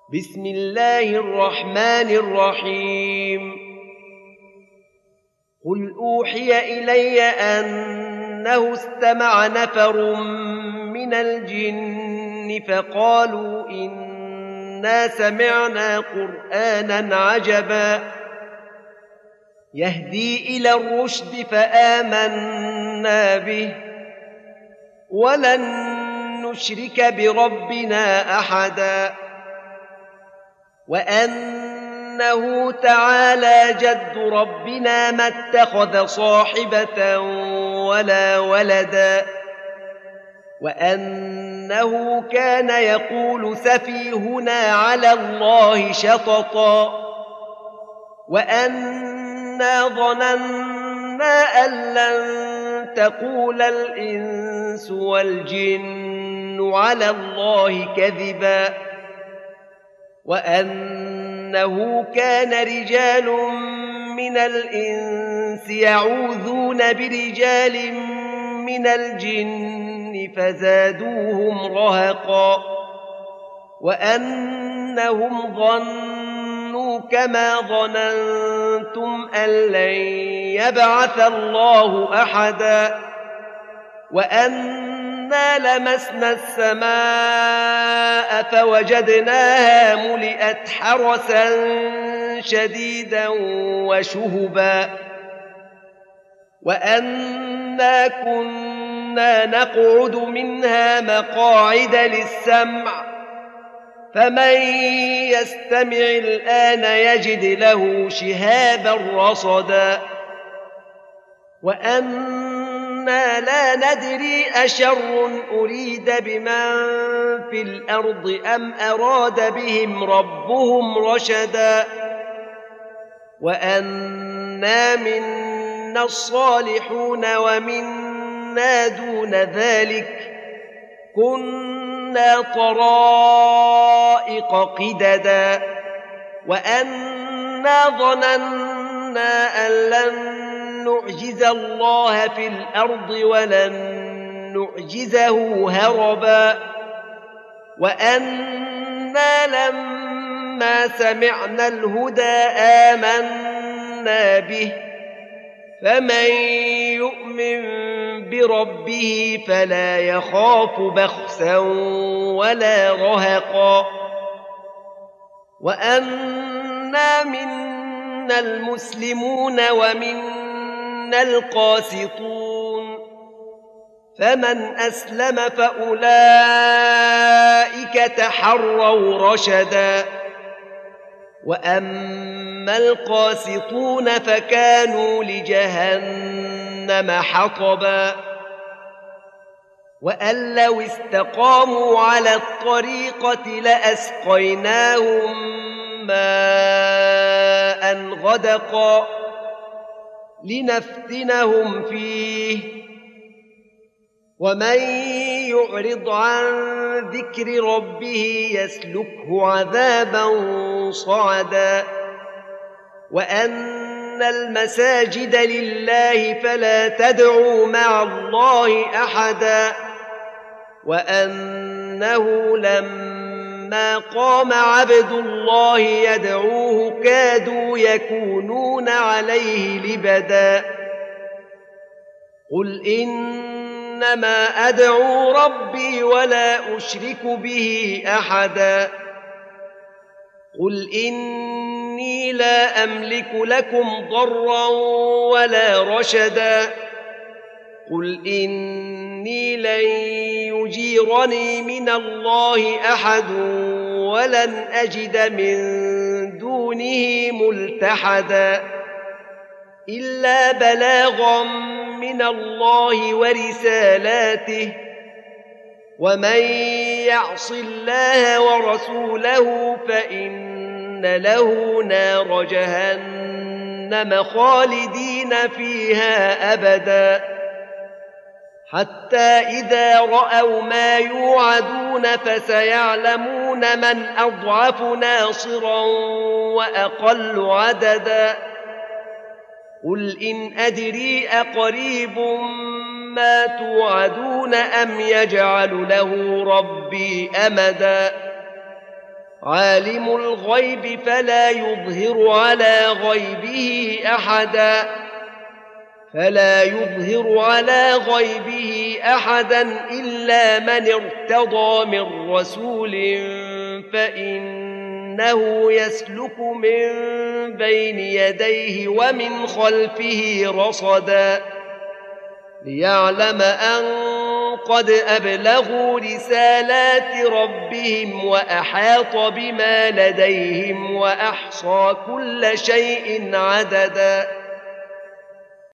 بسم الله الرحمن الرحيم. قل أوحي إلي أنه استمع نفر من الجن فقالوا إنا سمعنا قرآنا عجبا يهدي إلى الرشد فآمنا به ولن نشرك بربنا أحدا وأنه تعالى جد ربنا ما اتخذ صاحبة ولا ولدا وأنه كان يقول سفيهنا على الله شططا وأنا ظننا أن لن تقول الإنس والجن على الله كذبا وأنه كان رجال من الإنس يعوذون برجال من الجن فزادوهم رهقا وأنهم ظنوا كما ظننتم أن لن يبعث الله أحدا وأنا لمسنا السماء فوجدناها ملئت حرسا شديدا وشهبا وأنا كنا نقعد منها مقاعد للسمع فمن يستمع الآن يجد له شهابا رصدا وأنا لا ندري أشر أريد بمن في الأرض أم أراد بهم ربهم رشدا وأنا منا الصالحون ومنا دون ذلك كنا طرائق قددا وأنا ظننا أن لن نعجز الله في الأرض ولن نعجزه هربا وأنا لما سمعنا الهدى آمنا به فمن يؤمن بربه فلا يخاف بخسا ولا رهقا وأنا منا المسلمون ومنا القاسطون فمن أسلم فأولئك تحروا رشدا وأما القاسطون فكانوا لجهنم حطبا وأن لو استقاموا على الطريقة لأسقيناهم ماء غدقا لنفتنهم فيه ومن يعرض عن ذكر ربه يسلكه عذابا صعدا وأن المساجد لله فلا تدعوا مع الله أحدا وأنه لما قام عبد الله يدعوه كادوا يكونون عليه لبدا قل إنما أدعو ربي ولا أشرك به أحدا قل إني لا أملك لكم ضرا ولا رشدا قل إني لن يجيرني من الله أحد ولن أجد من دونه ملتحدا إلا بلاغا من الله ورسالاته ومن يعص الله ورسوله فإن له نار جهنم خالدين فيها أبدا حتى إذا رأوا ما يوعدون فسيعلمون من أضعف ناصرا وأقل عددا قل إن أدري أقريب ما توعدون أم يجعل له ربي أمدا عالم الغيب فلا يظهر على غيبه أحدا إلا من ارتضى من رسول فإنه يسلك من بين يديه ومن خلفه رصدا ليعلم أن قد أبلغوا رسالات ربهم وأحاط بما لديهم وأحصى كل شيء عددا